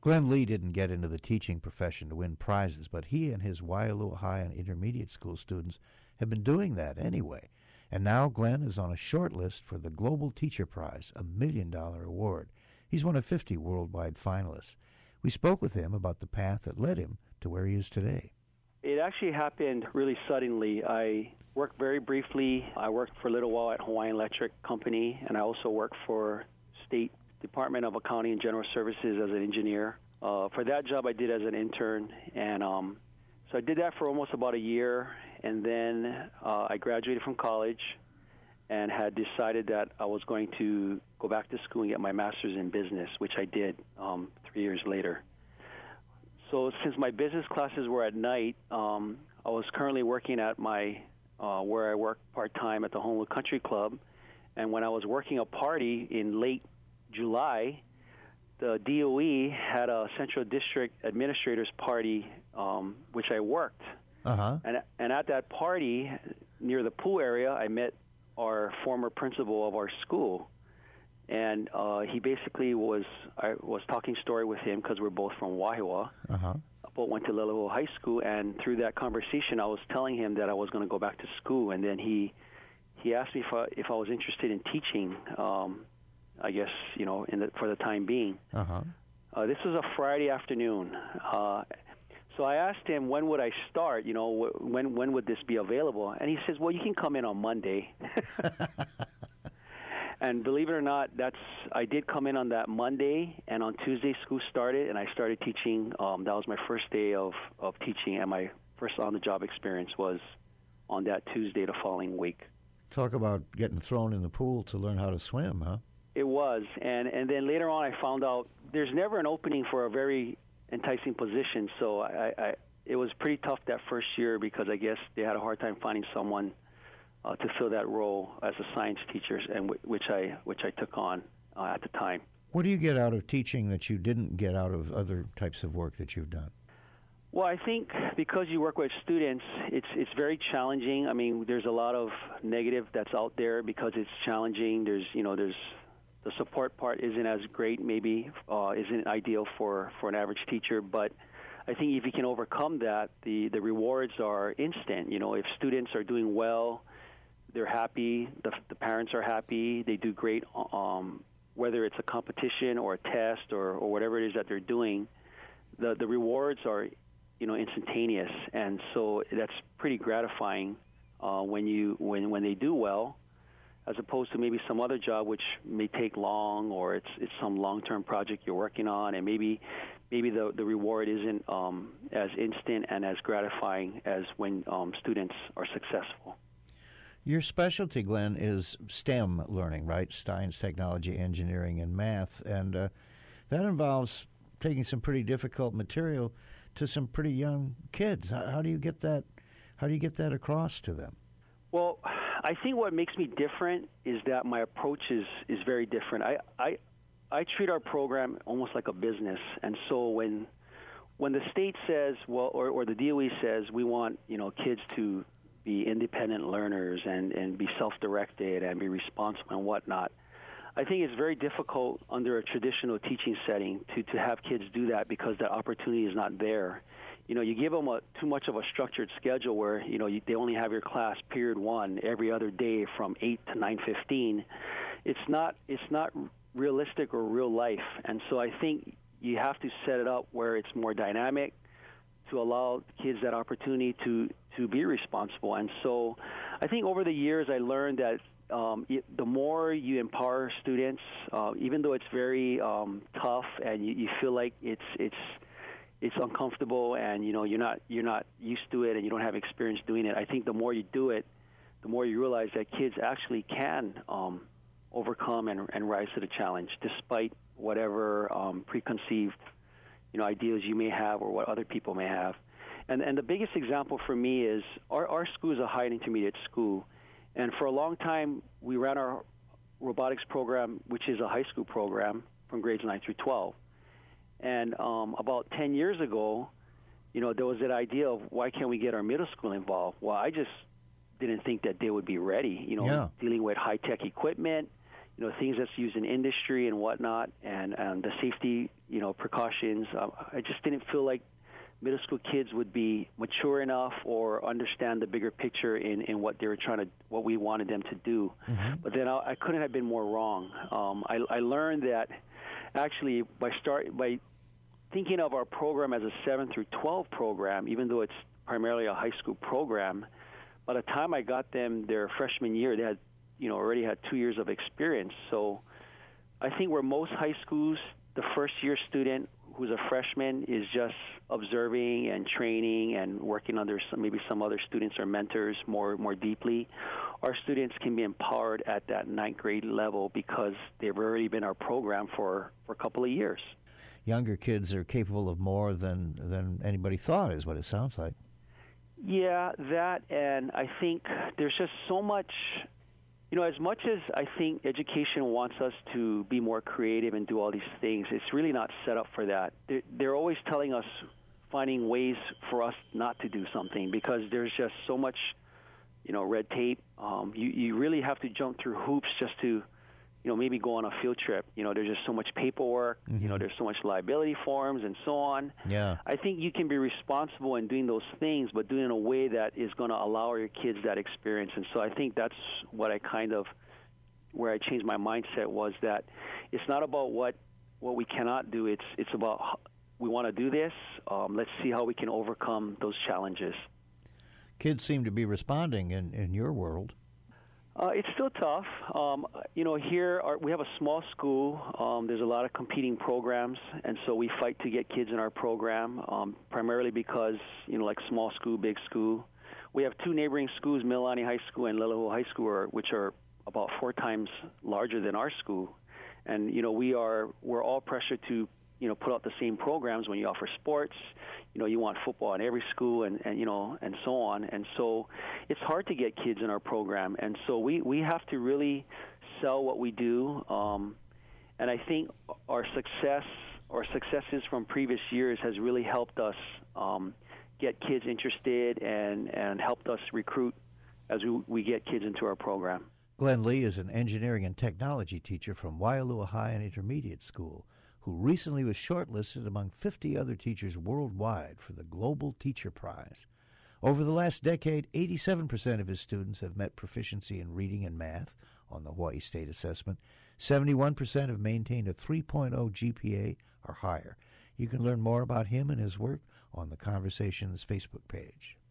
Glenn Lee didn't get into the teaching profession to win prizes, but he and his Waialua High and intermediate school students have been doing that anyway. And now Glenn is on a short list for the Global Teacher Prize, a $1 million award. He's one of 50 worldwide finalists. We spoke with him about the path that led him to where he is today. It actually happened really suddenly. I worked very briefly. I worked for a little while at Hawaiian Electric Company, and I also worked for State Department of Accounting and General Services as an engineer. For that job, I did as an intern, and so I did that for almost about a year, and then I graduated from college and had decided that I was going to go back to school and get my master's in business, which I did 3 years later. So since my business classes were at night, I was currently working at my where I work part-time at the Honolulu Country Club, and when I was working a party in late July, the DOE had a Central District Administrators Party, which I worked. Uh-huh. And at that party, near the pool area, I met our former principal of our school. And he basically I was talking story with him because we're both from Wahiawa. Uh-huh. Both went to Leleho High School, and through that conversation, I was telling him that I was going to go back to school. And then he asked me if I was interested in teaching, I guess, for the time being. Uh-huh. This was a Friday afternoon. So I asked him, when would I start? When would this be available? And he says, well, you can come in on Monday. And believe it or not, I did come in on that Monday, and on Tuesday school started, and I started teaching. That was my first day of teaching, and my first on-the-job experience was on that Tuesday the following week. Talk about getting thrown in the pool to learn how to swim, huh? It was, and then later on I found out there's never an opening for a very enticing position, so it was pretty tough that first year because I guess they had a hard time finding someone to fill that role as a science teacher, and which I took on at the time. What do you get out of teaching that you didn't get out of other types of work that you've done? Well, I think because you work with students, it's very challenging. I mean, there's a lot of negative that's out there because it's challenging. There's the support part isn't as great, maybe isn't ideal for an average teacher, but I think if you can overcome that, the rewards are instant. If students are doing well, they're happy, the parents are happy, they do great, whether it's a competition or a test or whatever it is that they're doing, the rewards are instantaneous, and so that's pretty gratifying when they do well, as opposed to maybe some other job which may take long, or it's some long-term project you're working on, and maybe the reward isn't as instant and as gratifying as when students are successful. Your specialty, Glenn, is STEM learning, right? Science, technology, engineering, and math, and that involves taking some pretty difficult material to some pretty young kids. How do you get that? How do you get that across to them? Well, I think what makes me different is that my approach is very different. I treat our program almost like a business, and so when the state says, well, or the DOE says we want kids to be independent learners and be self-directed and be responsible and whatnot, I think it's very difficult under a traditional teaching setting to have kids do that because that opportunity is not there. You give them too much of a structured schedule where they only have your class period 1 every other day from 8 to 9:15. It's not realistic or real life, and so I think you have to set it up where it's more dynamic to allow kids that opportunity to be responsible. And so I think over the years I learned that the more you empower students, even though it's very tough and you feel like it's uncomfortable and you're not used to it and you don't have experience doing it, I think the more you do it, the more you realize that kids actually can overcome and rise to the challenge despite whatever preconceived ideas you may have or what other people may have. And the biggest example for me is our school is a high and intermediate school, and for a long time we ran our robotics program, which is a high school program from grades 9 through 12. And about 10 years ago, there was that idea of why can't we get our middle school involved? Well, I just didn't think that they would be ready, dealing with high-tech equipment, things that's used in industry and whatnot, and the safety, precautions. I just didn't feel like middle school kids would be mature enough or understand the bigger picture in what they were what we wanted them to do. Mm-hmm. But then I couldn't have been more wrong. I learned that actually by thinking of our program as a 7 through 12 program, even though it's primarily a high school program, by the time I got them their freshman year, they had already had 2 years of experience. So I think where most high schools, the first-year student who's a freshman is just observing and training and working under maybe some other students or mentors more deeply, our students can be empowered at that ninth grade level because they've already been our program for a couple of years. Younger kids are capable of more than anybody thought, is what it sounds like. Yeah, that, and I think there's just so much. As much as I think education wants us to be more creative and do all these things, it's really not set up for that. They're always telling us, finding ways for us not to do something because there's just so much, red tape. You really have to jump through hoops just to, maybe go on a field trip. There's just so much paperwork. Mm-hmm. There's so much liability forms and so on. Yeah. I think you can be responsible in doing those things, but doing it in a way that is going to allow your kids that experience. And so I think that's what where I changed my mindset was that it's not about what we cannot do. It's about we want to do this. Let's see how we can overcome those challenges. Kids seem to be responding in your world. It's still tough. Here we have a small school. There's a lot of competing programs, and so we fight to get kids in our program, primarily because, like small school, big school. We have two neighboring schools, Mililani High School and Liliho High School, which are about 4 times larger than our school. And, we're all pressured to, put out the same programs when you offer sports. You want football in every school and so on. And so it's hard to get kids in our program. And so we have to really sell what we do. And I think our successes from previous years has really helped us get kids interested and helped us recruit as we get kids into our program. Glenn Lee is an engineering and technology teacher from Waialua High and Intermediate School, who recently was shortlisted among 50 other teachers worldwide for the Global Teacher Prize. Over the last decade, 87% of his students have met proficiency in reading and math on the Hawaii State Assessment. 71% have maintained a 3.0 GPA or higher. You can learn more about him and his work on the Conversations Facebook page.